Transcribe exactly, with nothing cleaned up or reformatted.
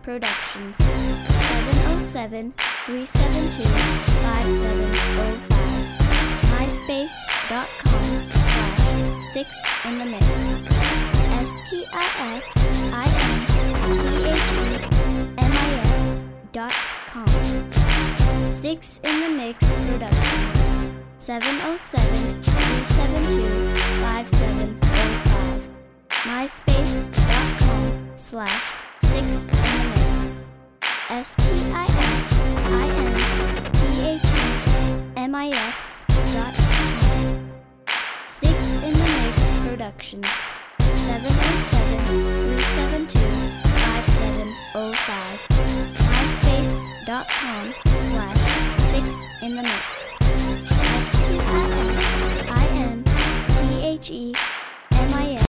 Productions. seven oh seven, three seven two, five seven oh five. myspace.com slash sticks in the mix. S-T-I-X-I-N-P-H-E-M-I-X dot com. Sticks in the Mix Productions. seven oh seven, three seven two, five seven oh five. myspace.com slash sticks in the mix. S-T-I-X-I-N-P-H-E-M-I-X dot com. Sticks in the Mix Productions. seven oh seven, three seven two, five seven oh five. myspace.com slash sticks in the mix. S-T-I-X-I-N-P-H-E